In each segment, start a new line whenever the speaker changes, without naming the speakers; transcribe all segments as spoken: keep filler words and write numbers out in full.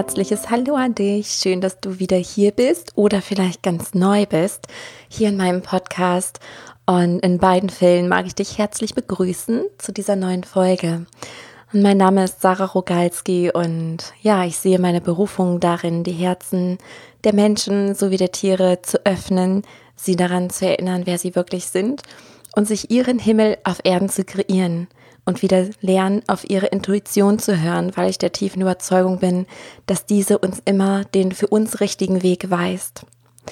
herzliches Hallo an dich. Schön, dass du wieder hier bist oder vielleicht ganz neu bist, hier in meinem Podcast. Und in beiden Fällen mag ich dich herzlich begrüßen zu dieser neuen Folge. Und mein Name ist Sarah Rogalski und ja, ich sehe meine Berufung darin, die Herzen der Menschen sowie der Tiere zu öffnen, sie daran zu erinnern, wer sie wirklich sind und sich ihren Himmel auf Erden zu kreieren. Und wieder lernen, auf ihre Intuition zu hören, weil ich der tiefen Überzeugung bin, dass diese uns immer den für uns richtigen Weg weist.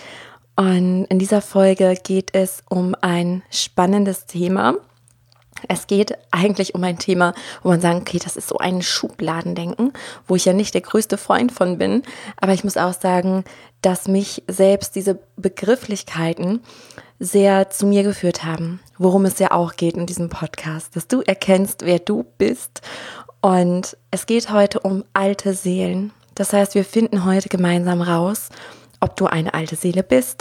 Und in dieser Folge geht es um ein spannendes Thema. Es geht eigentlich um ein Thema, wo man sagen, okay, das ist so ein Schubladendenken, wo ich ja nicht der größte Freund von bin. Aber ich muss auch sagen, dass mich selbst diese Begrifflichkeiten sehr zu mir geführt haben, worum es ja auch geht in diesem Podcast, dass du erkennst, wer du bist. Und es geht heute um alte Seelen. Das heißt, wir finden heute gemeinsam raus, ob du eine alte Seele bist.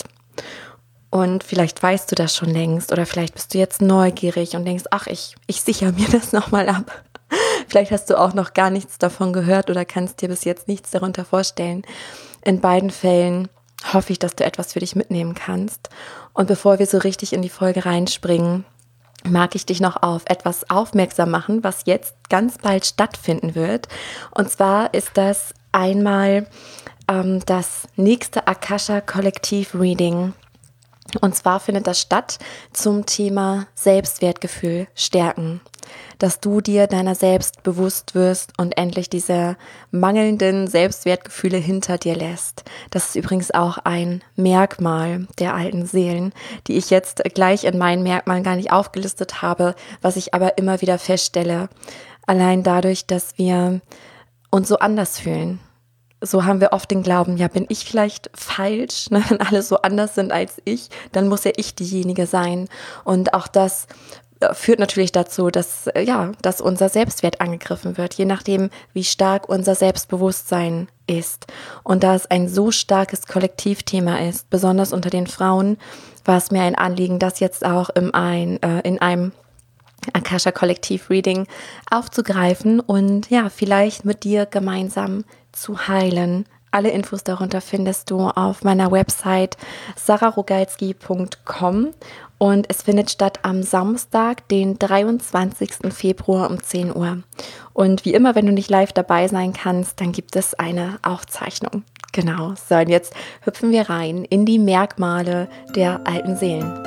Und vielleicht weißt du das schon längst oder vielleicht bist du jetzt neugierig und denkst, ach, ich, ich sichere mir das nochmal ab. Vielleicht hast du auch noch gar nichts davon gehört oder kannst dir bis jetzt nichts darunter vorstellen. In beiden Fällen hoffe ich, dass du etwas für dich mitnehmen kannst. Und bevor wir so richtig in die Folge reinspringen, mag ich dich noch auf etwas aufmerksam machen, was jetzt ganz bald stattfinden wird. Und zwar ist das einmal ähm, das nächste Akasha Kollektiv Reading. Und zwar findet das statt zum Thema Selbstwertgefühl stärken, dass du dir deiner selbst bewusst wirst und endlich diese mangelnden Selbstwertgefühle hinter dir lässt. Das ist übrigens auch ein Merkmal der alten Seelen, die ich jetzt gleich in meinen Merkmalen gar nicht aufgelistet habe, was ich aber immer wieder feststelle. Allein dadurch, dass wir uns so anders fühlen. So haben wir oft den Glauben, ja, bin ich vielleicht falsch, ne? Wenn alle so anders sind als ich, dann muss ja ich diejenige sein. Und auch das führt natürlich dazu, dass, ja, dass unser Selbstwert angegriffen wird, je nachdem, wie stark unser Selbstbewusstsein ist. Und da es ein so starkes Kollektivthema ist, besonders unter den Frauen, war es mir ein Anliegen, das jetzt auch in, ein, äh, in einem Akasha Kollektiv Reading aufzugreifen und ja, vielleicht mit dir gemeinsam zu heilen. Alle Infos darunter findest du auf meiner Website sarah rogalski punkt com und es findet statt am Samstag, den dreiundzwanzigsten Februar um zehn Uhr. Und wie immer, wenn du nicht live dabei sein kannst, dann gibt es eine Aufzeichnung. Genau, so und jetzt hüpfen wir rein in die Merkmale der alten Seelen.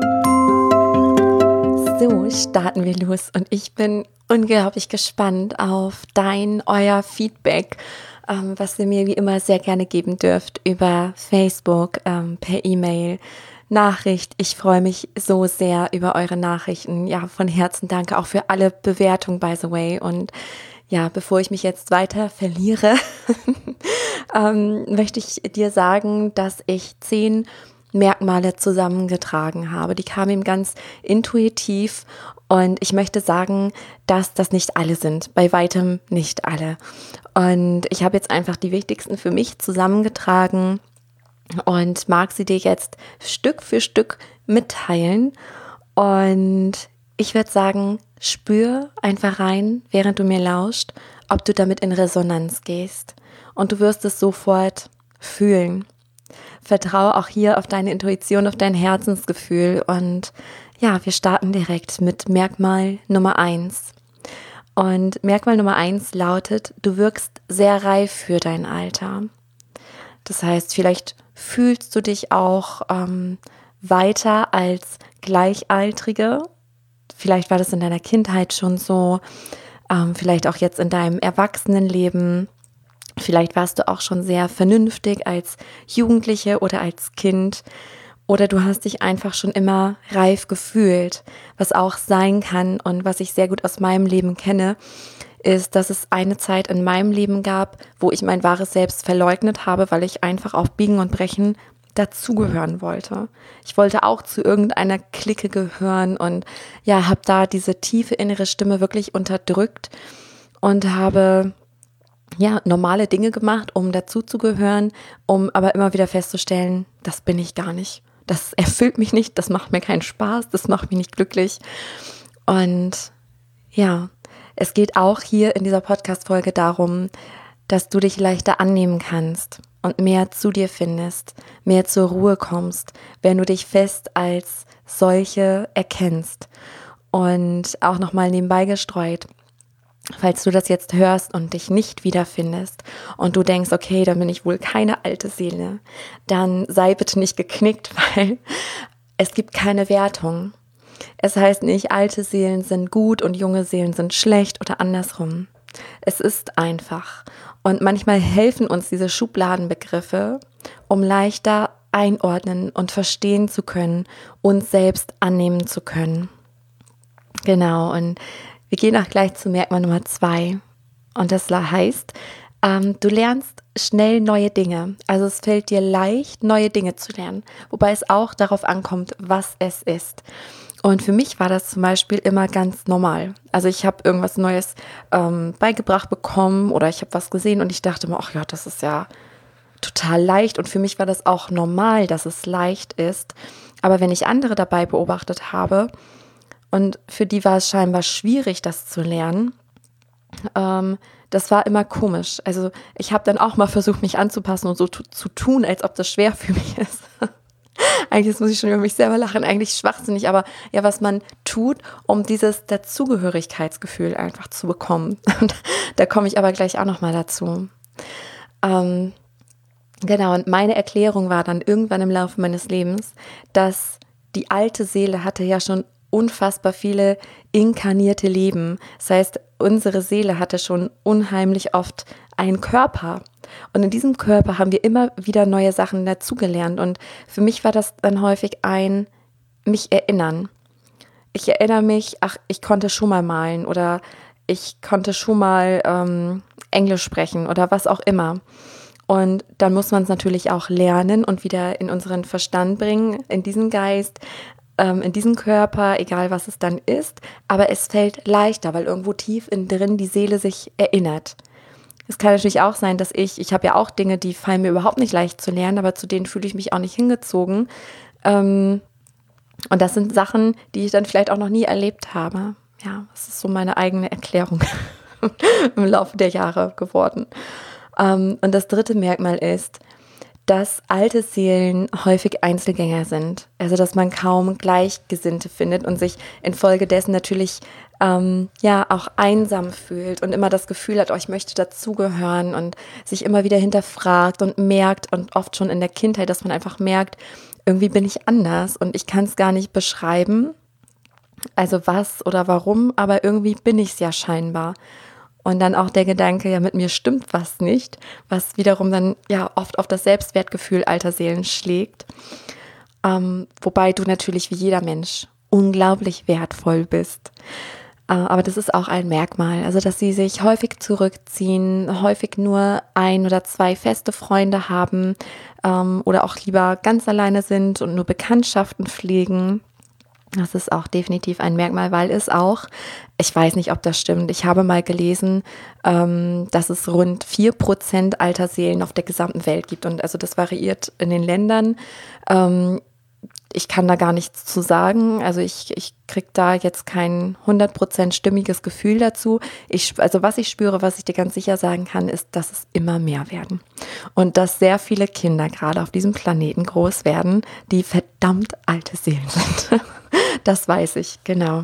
So starten wir los und ich bin unglaublich gespannt auf dein, euer Feedback, ähm, was ihr mir wie immer sehr gerne geben dürft über Facebook, ähm, per E-Mail, Nachricht. Ich freue mich so sehr über eure Nachrichten. Ja, von Herzen danke auch für alle Bewertungen, by the way. Und ja, bevor ich mich jetzt weiter verliere, ähm, möchte ich dir sagen, dass ich zehn Merkmale zusammengetragen habe. Die kamen ihm ganz intuitiv und ich möchte sagen, dass das nicht alle sind, bei weitem nicht alle. Und ich habe jetzt einfach die wichtigsten für mich zusammengetragen und mag sie dir jetzt Stück für Stück mitteilen. Und ich würde sagen, spür einfach rein, während du mir lauscht, ob du damit in Resonanz gehst. Und du wirst es sofort fühlen. Vertraue auch hier auf deine Intuition, auf dein Herzensgefühl und ja, wir starten direkt mit Merkmal Nummer eins. Und Merkmal Nummer eins lautet, du wirkst sehr reif für dein Alter. Das heißt, vielleicht fühlst du dich auch ähm, weiter als Gleichaltrige. Vielleicht war das in deiner Kindheit schon so, ähm, vielleicht auch jetzt in deinem Erwachsenenleben. Vielleicht warst du auch schon sehr vernünftig als Jugendliche oder als Kind oder du hast dich einfach schon immer reif gefühlt. Was auch sein kann und was ich sehr gut aus meinem Leben kenne, ist, dass es eine Zeit in meinem Leben gab, wo ich mein wahres Selbst verleugnet habe, weil ich einfach auf Biegen und Brechen dazugehören wollte. Ich wollte auch zu irgendeiner Clique gehören und ja, habe da diese tiefe innere Stimme wirklich unterdrückt und habe ja, normale Dinge gemacht, um dazuzugehören, um aber immer wieder festzustellen, das bin ich gar nicht. Das erfüllt mich nicht, das macht mir keinen Spaß, das macht mich nicht glücklich. Und ja, es geht auch hier in dieser Podcast-Folge darum, dass du dich leichter annehmen kannst und mehr zu dir findest, mehr zur Ruhe kommst, wenn du dich fest als solche erkennst. Und auch nochmal nebenbei gestreut, falls du das jetzt hörst und dich nicht wiederfindest und du denkst, okay, dann bin ich wohl keine alte Seele, dann sei bitte nicht geknickt, weil es gibt keine Wertung. Es heißt nicht, alte Seelen sind gut und junge Seelen sind schlecht oder andersrum. Es ist einfach. Und manchmal helfen uns diese Schubladenbegriffe, um leichter einordnen und verstehen zu können, uns selbst annehmen zu können. Genau, und wir gehen auch gleich zu Merkmal Nummer zwei. Und das heißt, ähm, du lernst schnell neue Dinge. Also es fällt dir leicht, neue Dinge zu lernen. Wobei es auch darauf ankommt, was es ist. Und für mich war das zum Beispiel immer ganz normal. Also ich habe irgendwas Neues ähm, beigebracht bekommen oder ich habe was gesehen und ich dachte mir, ach ja, das ist ja total leicht. Und für mich war das auch normal, dass es leicht ist. Aber wenn ich andere dabei beobachtet habe und für die war es scheinbar schwierig, das zu lernen, ähm, das war immer komisch. Also ich habe dann auch mal versucht, mich anzupassen und so tu- zu tun, als ob das schwer für mich ist. Eigentlich muss ich schon über mich selber lachen, eigentlich schwachsinnig, aber ja, was man tut, um dieses Dazugehörigkeitsgefühl einfach zu bekommen. Und da komme ich aber gleich auch nochmal dazu. Ähm, genau, und meine Erklärung war dann irgendwann im Laufe meines Lebens, dass die alte Seele hatte ja schon unfassbar viele inkarnierte Leben. Das heißt, unsere Seele hatte schon unheimlich oft einen Körper. Und in diesem Körper haben wir immer wieder neue Sachen dazugelernt. Und für mich war das dann häufig ein mich erinnern. Ich erinnere mich, ach, ich konnte schon mal malen oder ich konnte schon mal ähm, Englisch sprechen oder was auch immer. Und dann muss man es natürlich auch lernen und wieder in unseren Verstand bringen, in diesen Geist, ähm, in diesen Körper, egal was es dann ist. Aber es fällt leichter, weil irgendwo tief innen drin die Seele sich erinnert. Es kann natürlich auch sein, dass ich, ich habe ja auch Dinge, die fallen mir überhaupt nicht leicht zu lernen, aber zu denen fühle ich mich auch nicht hingezogen. Ähm, und das sind Sachen, die ich dann vielleicht auch noch nie erlebt habe. Ja, das ist so meine eigene Erklärung im Laufe der Jahre geworden. Ähm, und das dritte Merkmal ist, dass alte Seelen häufig Einzelgänger sind. Also dass man kaum Gleichgesinnte findet und sich infolgedessen natürlich ähm, ja auch einsam fühlt und immer das Gefühl hat, oh, ich möchte dazugehören und sich immer wieder hinterfragt und merkt und oft schon in der Kindheit, dass man einfach merkt, irgendwie bin ich anders und ich kann es gar nicht beschreiben, also was oder warum, aber irgendwie bin ich es ja scheinbar. Und dann auch der Gedanke, ja, mit mir stimmt was nicht, was wiederum dann ja oft auf das Selbstwertgefühl alter Seelen schlägt. Ähm, wobei du natürlich wie jeder Mensch unglaublich wertvoll bist. Äh, aber das ist auch ein Merkmal, also dass sie sich häufig zurückziehen, häufig nur ein oder zwei feste Freunde haben ähm, oder auch lieber ganz alleine sind und nur Bekanntschaften pflegen. Das ist auch definitiv ein Merkmal, weil es auch, ich weiß nicht, ob das stimmt, ich habe mal gelesen, ähm, dass es rund vier Prozent alter Seelen auf der gesamten Welt gibt. Und also das variiert in den Ländern. Ähm, ich kann da gar nichts zu sagen. Also ich, ich kriege da jetzt kein hundert Prozent stimmiges Gefühl dazu. Ich, also was ich spüre, was ich dir ganz sicher sagen kann, ist, dass es immer mehr werden. Und dass sehr viele Kinder gerade auf diesem Planeten groß werden, die verdammt alte Seelen sind. Das weiß ich, genau.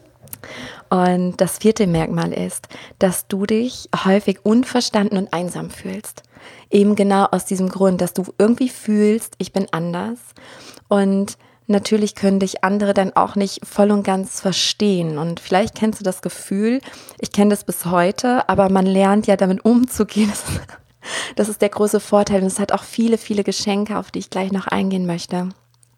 Und das vierte Merkmal ist, dass du dich häufig unverstanden und einsam fühlst. Eben genau aus diesem Grund, dass du irgendwie fühlst, ich bin anders. Und natürlich können dich andere dann auch nicht voll und ganz verstehen. Und vielleicht kennst du das Gefühl, ich kenne das bis heute, aber man lernt ja damit umzugehen. Das ist der große Vorteil. Und es hat auch viele, viele Geschenke, auf die ich gleich noch eingehen möchte.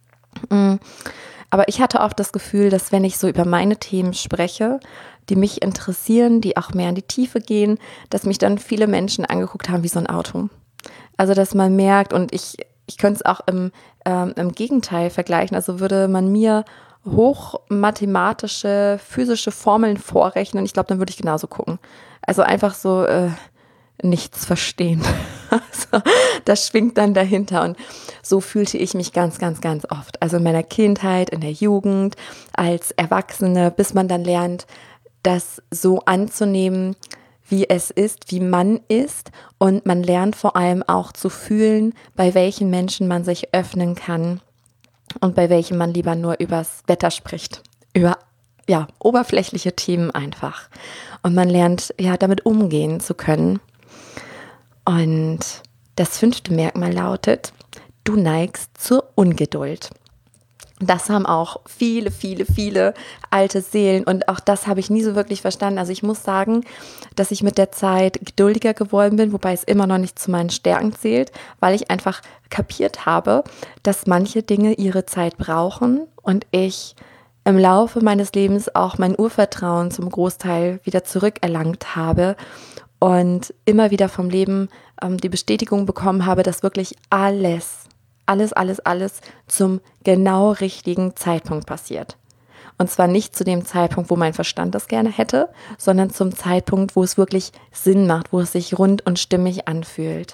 Aber ich hatte oft das Gefühl, dass wenn ich so über meine Themen spreche, die mich interessieren, die auch mehr in die Tiefe gehen, dass mich dann viele Menschen angeguckt haben wie so ein Auto. Also dass man merkt, und ich, ich könnte es auch im, ähm, im Gegenteil vergleichen, also würde man mir hochmathematische, physische Formeln vorrechnen, ich glaube, dann würde ich genauso gucken. Also einfach so äh, nichts verstehen. Also, das schwingt dann dahinter und so fühlte ich mich ganz, ganz, ganz oft. Also in meiner Kindheit, in der Jugend, als Erwachsene, bis man dann lernt, das so anzunehmen, wie es ist, wie man ist, und man lernt vor allem auch zu fühlen, bei welchen Menschen man sich öffnen kann und bei welchen man lieber nur übers Wetter spricht, über ja, oberflächliche Themen einfach. Und man lernt ja damit umgehen zu können. Und das fünfte Merkmal lautet: Du neigst zur Ungeduld. Das haben auch viele, viele, viele alte Seelen, und auch das habe ich nie so wirklich verstanden. Also ich muss sagen, dass ich mit der Zeit geduldiger geworden bin, wobei es immer noch nicht zu meinen Stärken zählt, weil ich einfach kapiert habe, dass manche Dinge ihre Zeit brauchen und ich im Laufe meines Lebens auch mein Urvertrauen zum Großteil wieder zurückerlangt habe und immer wieder vom Leben ähm, die Bestätigung bekommen habe, dass wirklich alles, alles, alles, alles zum genau richtigen Zeitpunkt passiert. Und zwar nicht zu dem Zeitpunkt, wo mein Verstand das gerne hätte, sondern zum Zeitpunkt, wo es wirklich Sinn macht, wo es sich rund und stimmig anfühlt.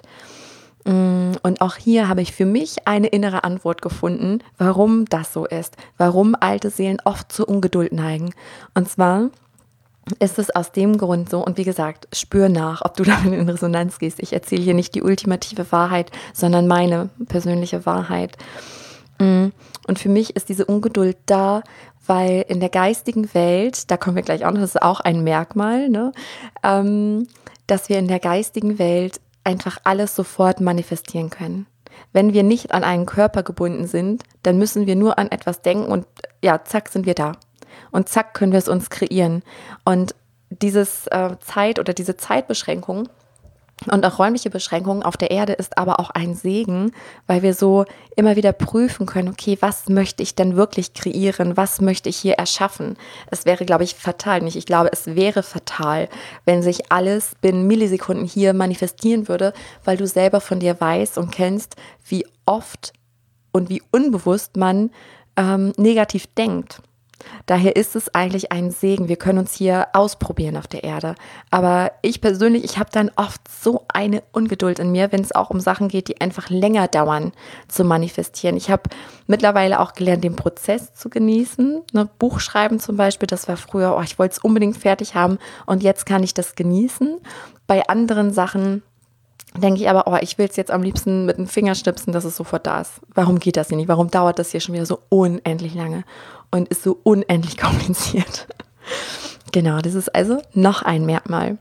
Und auch hier habe ich für mich eine innere Antwort gefunden, warum das so ist, warum alte Seelen oft zur Ungeduld neigen. Und zwar ist es aus dem Grund so, und wie gesagt, spür nach, ob du damit in Resonanz gehst. Ich erzähle hier nicht die ultimative Wahrheit, sondern meine persönliche Wahrheit. Und für mich ist diese Ungeduld da, weil in der geistigen Welt, da kommen wir gleich auch noch, das ist auch ein Merkmal, ne, ähm, dass wir in der geistigen Welt einfach alles sofort manifestieren können. Wenn wir nicht an einen Körper gebunden sind, dann müssen wir nur an etwas denken und ja, zack, sind wir da. Und zack, können wir es uns kreieren. Und dieses äh, Zeit oder diese Zeitbeschränkung und auch räumliche Beschränkungen auf der Erde ist aber auch ein Segen, weil wir so immer wieder prüfen können, okay, was möchte ich denn wirklich kreieren? Was möchte ich hier erschaffen? Es wäre, glaube ich, fatal, nicht, ich glaube, es wäre fatal, wenn sich alles binnen Millisekunden hier manifestieren würde, weil du selber von dir weißt und kennst, wie oft und wie unbewusst man ähm, negativ denkt. Daher ist es eigentlich ein Segen. Wir können uns hier ausprobieren auf der Erde. Aber ich persönlich, ich habe dann oft so eine Ungeduld in mir, wenn es auch um Sachen geht, die einfach länger dauern zu manifestieren. Ich habe mittlerweile auch gelernt, den Prozess zu genießen. Ne, Buchschreiben zum Beispiel, das war früher, oh, ich wollte es unbedingt fertig haben und jetzt kann ich das genießen. Bei anderen Sachen denke ich aber, oh, ich will es jetzt am liebsten mit dem Finger schnipsen, dass es sofort da ist. Warum geht das hier nicht? Warum dauert das hier schon wieder so unendlich lange und ist so unendlich kompliziert? Genau, das ist also noch ein Merkmal.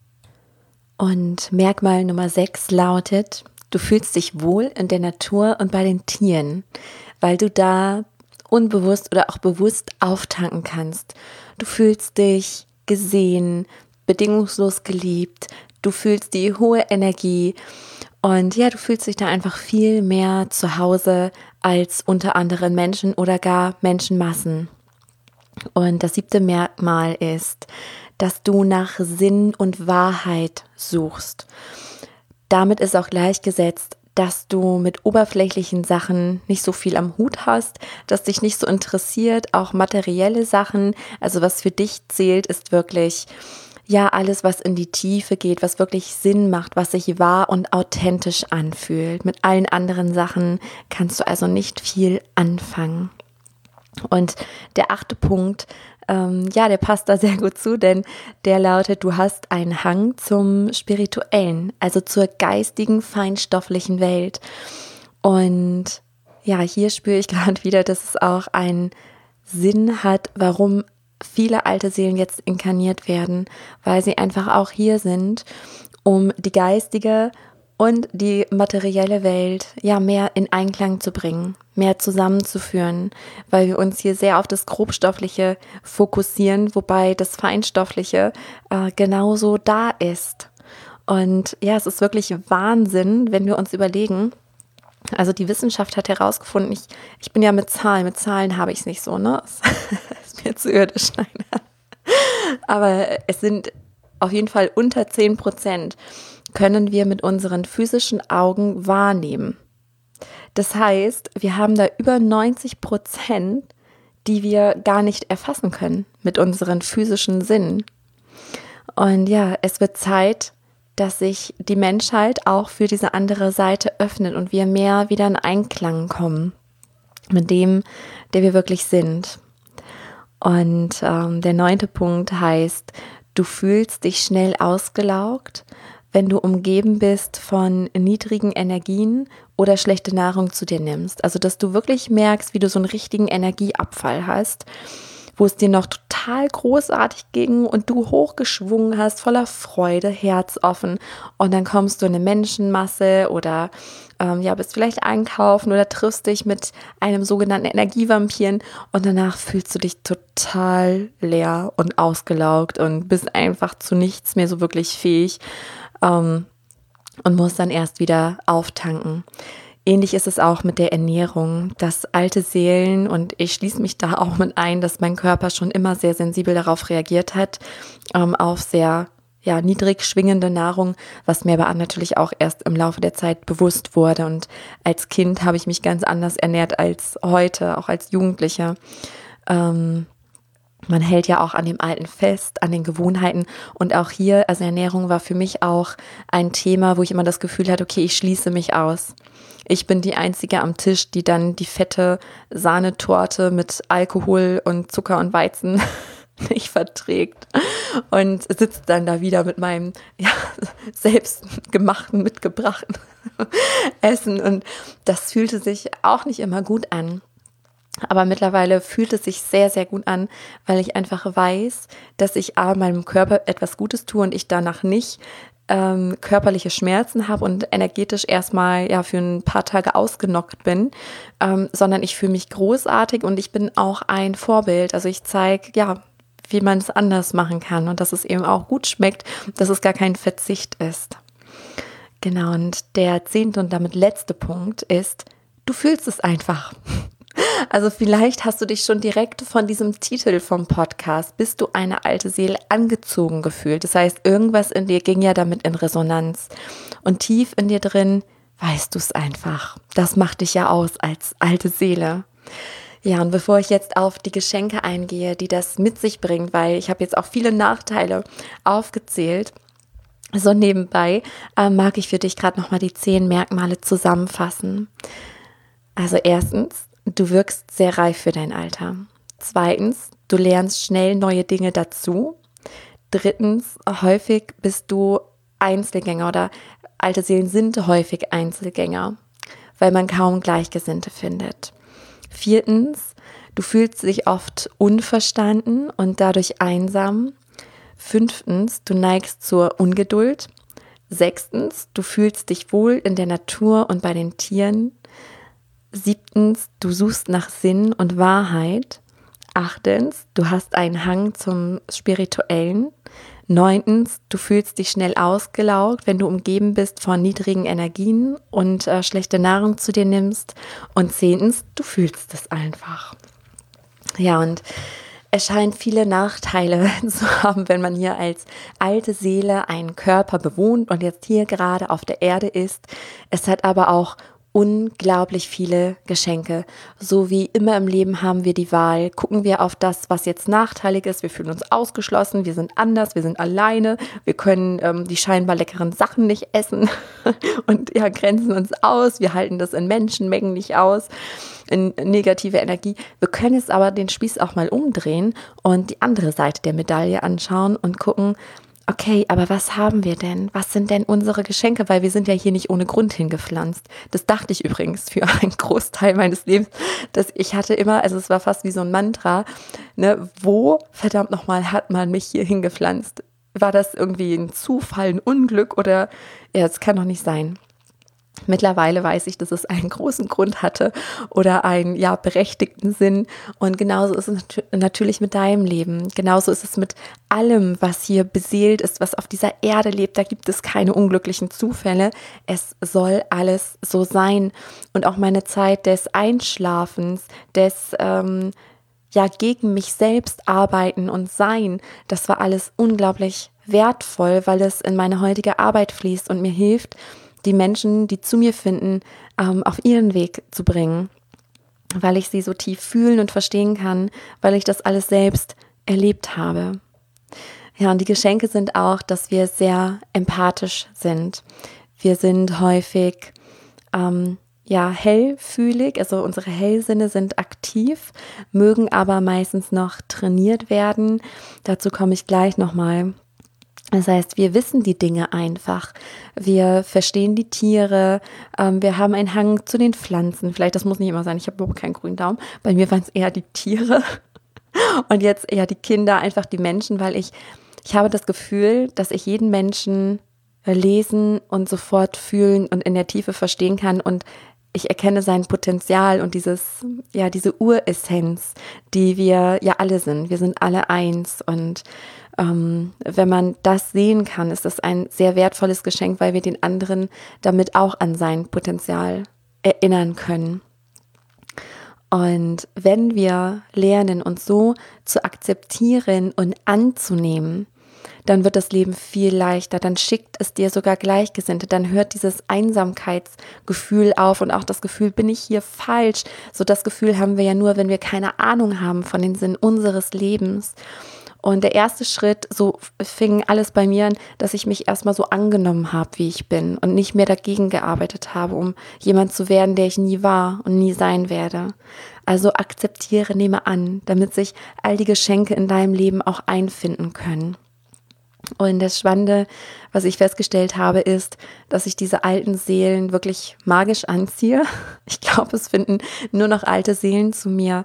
Und Merkmal Nummer sechs lautet: Du fühlst dich wohl in der Natur und bei den Tieren, weil du da unbewusst oder auch bewusst auftanken kannst. Du fühlst dich gesehen, bedingungslos geliebt. Du fühlst die hohe Energie und ja, du fühlst dich da einfach viel mehr zu Hause als unter anderen Menschen oder gar Menschenmassen. Und das siebte Merkmal ist, dass du nach Sinn und Wahrheit suchst. Damit ist auch gleichgesetzt, dass du mit oberflächlichen Sachen nicht so viel am Hut hast, dass dich nicht so interessiert, auch materielle Sachen. Also was für dich zählt, ist wirklich ja, alles, was in die Tiefe geht, was wirklich Sinn macht, was sich wahr und authentisch anfühlt. Mit allen anderen Sachen kannst du also nicht viel anfangen. Und der achte Punkt, ähm, ja, der passt da sehr gut zu, denn der lautet: Du hast einen Hang zum Spirituellen, also zur geistigen, feinstofflichen Welt. Und ja, hier spüre ich gerade wieder, dass es auch einen Sinn hat, warum viele alte Seelen jetzt inkarniert werden, weil sie einfach auch hier sind, um die geistige und die materielle Welt ja mehr in Einklang zu bringen, mehr zusammenzuführen, weil wir uns hier sehr auf das Grobstoffliche fokussieren, wobei das Feinstoffliche äh, genauso da ist. Und ja, es ist wirklich Wahnsinn, wenn wir uns überlegen. Also die Wissenschaft hat herausgefunden, ich, ich bin ja mit Zahlen, mit Zahlen habe ich es nicht so, ne? Das ist mir zu irdisch, nein. Aber es sind auf jeden Fall unter zehn Prozent können wir mit unseren physischen Augen wahrnehmen. Das heißt, wir haben da über neunzig Prozent, die wir gar nicht erfassen können mit unseren physischen Sinnen. Und ja, es wird Zeit, dass sich die Menschheit auch für diese andere Seite öffnet und wir mehr wieder in Einklang kommen mit dem, der wir wirklich sind. Und ähm, der neunte Punkt heißt: Du fühlst dich schnell ausgelaugt, wenn du umgeben bist von niedrigen Energien oder schlechte Nahrung zu dir nimmst. Also, dass du wirklich merkst, wie du so einen richtigen Energieabfall hast, wo es dir noch total großartig ging und du hochgeschwungen hast, voller Freude, herzoffen. Und dann kommst du in eine Menschenmasse oder ähm, ja, bist vielleicht einkaufen oder triffst dich mit einem sogenannten Energievampiren und danach fühlst du dich total leer und ausgelaugt und bist einfach zu nichts mehr so wirklich fähig. Ähm, und muss dann erst wieder auftanken. Ähnlich ist es auch mit der Ernährung, dass alte Seelen, und ich schließe mich da auch mit ein, dass mein Körper schon immer sehr sensibel darauf reagiert hat, ähm, auf sehr ja, niedrig schwingende Nahrung, was mir aber natürlich auch erst im Laufe der Zeit bewusst wurde. Und als Kind habe ich mich ganz anders ernährt als heute, auch als Jugendliche. Ähm, Man hält ja auch an dem Alten fest, an den Gewohnheiten, und auch hier, also Ernährung war für mich auch ein Thema, wo ich immer das Gefühl hatte, okay, ich schließe mich aus. Ich bin die Einzige am Tisch, die dann die fette Sahnetorte mit Alkohol und Zucker und Weizen nicht verträgt und sitzt dann da wieder mit meinem ja, selbstgemachten, mitgebrachten Essen, und das fühlte sich auch nicht immer gut an. Aber mittlerweile fühlt es sich sehr, sehr gut an, weil ich einfach weiß, dass ich A, meinem Körper etwas Gutes tue und ich danach nicht ähm, körperliche Schmerzen habe und energetisch erstmal ja für ein paar Tage ausgenockt bin, ähm, sondern ich fühle mich großartig und ich bin auch ein Vorbild. Also ich zeige, ja, wie man es anders machen kann und dass es eben auch gut schmeckt, dass es gar kein Verzicht ist. Genau, und der zehnte und damit letzte Punkt ist, du fühlst es einfach. Also vielleicht hast du dich schon direkt von diesem Titel vom Podcast, bist du eine alte Seele, angezogen gefühlt. Das heißt, irgendwas in dir ging ja damit in Resonanz. Und tief in dir drin weißt du es einfach. Das macht dich ja aus als alte Seele. Ja, und bevor ich jetzt auf die Geschenke eingehe, die das mit sich bringt, weil ich habe jetzt auch viele Nachteile aufgezählt, so nebenbei, äh, mag ich für dich gerade nochmal die zehn Merkmale zusammenfassen. Also erstens, du wirkst sehr reif für dein Alter. Zweitens, du lernst schnell neue Dinge dazu. Drittens, häufig bist du Einzelgänger oder alte Seelen sind häufig Einzelgänger, weil man kaum Gleichgesinnte findet. Viertens, du fühlst dich oft unverstanden und dadurch einsam. Fünftens, du neigst zur Ungeduld. Sechstens, du fühlst dich wohl in der Natur und bei den Tieren. Siebtens, du suchst nach Sinn und Wahrheit. Achtens, du hast einen Hang zum Spirituellen. Neuntens, du fühlst dich schnell ausgelaugt, wenn du umgeben bist von niedrigen Energien und äh, schlechte Nahrung zu dir nimmst. Und zehntens, du fühlst es einfach. Ja, und es scheint viele Nachteile zu haben, wenn man hier als alte Seele einen Körper bewohnt und jetzt hier gerade auf der Erde ist. Es hat aber auch unglaublich viele Geschenke. So wie immer im Leben haben wir die Wahl. Gucken wir auf das, was jetzt nachteilig ist. Wir fühlen uns ausgeschlossen, wir sind anders, wir sind alleine, wir können ähm, die scheinbar leckeren Sachen nicht essen und ja, grenzen uns aus. Wir halten das in Menschenmengen nicht aus, in negative Energie. Wir können jetzt aber den Spieß auch mal umdrehen und die andere Seite der Medaille anschauen und gucken, okay, aber was haben wir denn? Was sind denn unsere Geschenke? Weil wir sind ja hier nicht ohne Grund hingepflanzt. Das dachte ich übrigens für einen Großteil meines Lebens, dass ich hatte immer, also es war fast wie so ein Mantra, ne, wo, verdammt nochmal, hat man mich hier hingepflanzt? War das irgendwie ein Zufall, ein Unglück oder, ja, es kann doch nicht sein. Mittlerweile weiß ich, dass es einen großen Grund hatte oder einen ja berechtigten Sinn, und genauso ist es nat- natürlich mit deinem Leben. Genauso ist es mit allem, was hier beseelt ist, was auf dieser Erde lebt. Da gibt es keine unglücklichen Zufälle. Es soll alles so sein. Und auch meine Zeit des Einschlafens, des ähm, ja gegen mich selbst arbeiten und sein, das war alles unglaublich wertvoll, weil es in meine heutige Arbeit fließt und mir hilft, die Menschen, die zu mir finden, ähm, auf ihren Weg zu bringen, weil ich sie so tief fühlen und verstehen kann, weil ich das alles selbst erlebt habe. Ja, und die Geschenke sind auch, dass wir sehr empathisch sind. Wir sind häufig ähm, ja hellfühlig, also unsere Hellsinne sind aktiv, mögen aber meistens noch trainiert werden. Dazu komme ich gleich nochmal. Das heißt, wir wissen die Dinge einfach. Wir verstehen die Tiere. Ähm, wir haben einen Hang zu den Pflanzen. Vielleicht, das muss nicht immer sein. Ich habe überhaupt keinen grünen Daumen. Bei mir waren es eher die Tiere und jetzt eher die Kinder, einfach die Menschen, weil ich, ich habe das Gefühl, dass ich jeden Menschen lesen und sofort fühlen und in der Tiefe verstehen kann und ich erkenne sein Potenzial und dieses, ja, diese Uressenz, die wir ja alle sind. Wir sind alle eins und ähm, wenn man das sehen kann, ist das ein sehr wertvolles Geschenk, weil wir den anderen damit auch an sein Potenzial erinnern können. Und wenn wir lernen, uns so zu akzeptieren und anzunehmen, dann wird das Leben viel leichter, dann schickt es dir sogar Gleichgesinnte, dann hört dieses Einsamkeitsgefühl auf und auch das Gefühl, bin ich hier falsch? So das Gefühl haben wir ja nur, wenn wir keine Ahnung haben von den Sinn unseres Lebens. Und der erste Schritt, so fing alles bei mir an, dass ich mich erstmal so angenommen habe, wie ich bin und nicht mehr dagegen gearbeitet habe, um jemand zu werden, der ich nie war und nie sein werde. Also akzeptiere, nehme an, damit sich all die Geschenke in deinem Leben auch einfinden können. Und das Spannende, was ich festgestellt habe, ist, dass ich diese alten Seelen wirklich magisch anziehe. Ich glaube, es finden nur noch alte Seelen zu mir.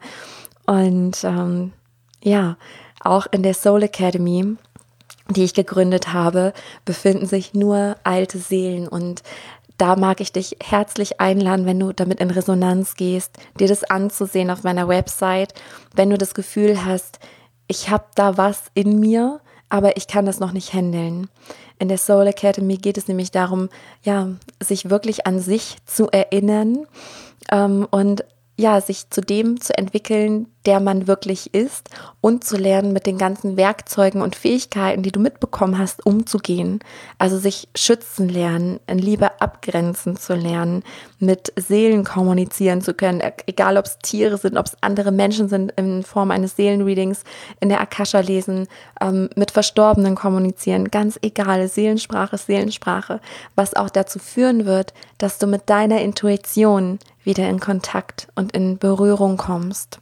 Und ähm, ja, auch in der Soul Academy, die ich gegründet habe, befinden sich nur alte Seelen. Und da mag ich dich herzlich einladen, wenn du damit in Resonanz gehst, dir das anzusehen auf meiner Website, wenn du das Gefühl hast, ich habe da was in mir, aber ich kann das noch nicht handeln. In der Soul Academy geht es nämlich darum, ja, sich wirklich an sich zu erinnern ähm, und ja, sich zu dem zu entwickeln, der man wirklich ist und zu lernen, mit den ganzen Werkzeugen und Fähigkeiten, die du mitbekommen hast, umzugehen. Also sich schützen lernen, in Liebe abgrenzen zu lernen, mit Seelen kommunizieren zu können, egal ob es Tiere sind, ob es andere Menschen sind in Form eines Seelenreadings, in der Akasha lesen, ähm, mit Verstorbenen kommunizieren, ganz egal, Seelensprache ist Seelensprache, was auch dazu führen wird, dass du mit deiner Intuition wieder in Kontakt und in Berührung kommst.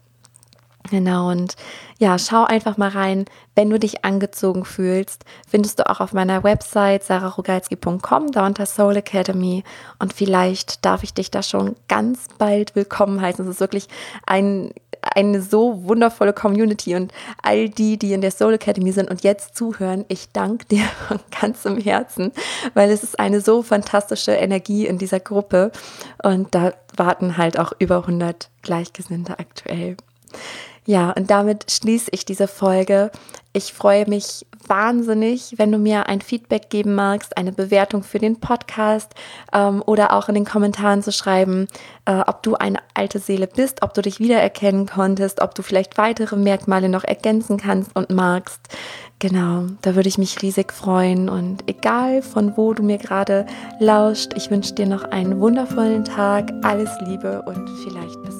Genau, und ja, schau einfach mal rein, wenn du dich angezogen fühlst, findest du auch auf meiner Website sarah rogalski punkt com, da unter Soul Academy, und vielleicht darf ich dich da schon ganz bald willkommen heißen. Es ist wirklich ein, eine so wundervolle Community und all die, die in der Soul Academy sind und jetzt zuhören, ich danke dir von ganzem Herzen, weil es ist eine so fantastische Energie in dieser Gruppe und da warten halt auch über hundert Gleichgesinnte aktuell. Ja, und damit schließe ich diese Folge. Ich freue mich wahnsinnig, wenn du mir ein Feedback geben magst, eine Bewertung für den Podcast ähm, oder auch in den Kommentaren zu schreiben, äh, ob du eine alte Seele bist, ob du dich wiedererkennen konntest, ob du vielleicht weitere Merkmale noch ergänzen kannst und magst. Genau, da würde ich mich riesig freuen und egal von wo du mir gerade lauscht, ich wünsche dir noch einen wundervollen Tag, alles Liebe und vielleicht bis